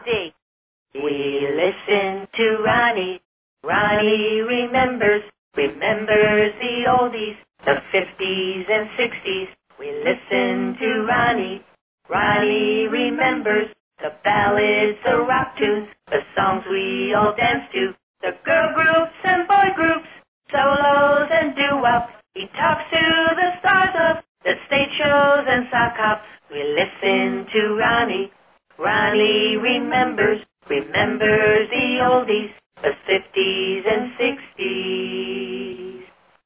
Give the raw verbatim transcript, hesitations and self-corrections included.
C. We listen to Ronnie. Ronnie remembers, remembers the oldies, the fifties and sixties. We listen to Ronnie. Ronnie remembers the ballads, the rock tunes, the songs we all dance to, the girl groups and boy groups, solos and doo-wop. He talks to the stars of the stage shows and sock hops. We listen to Ronnie. Ronnie remembers, remembers the oldies, the fifties and sixties.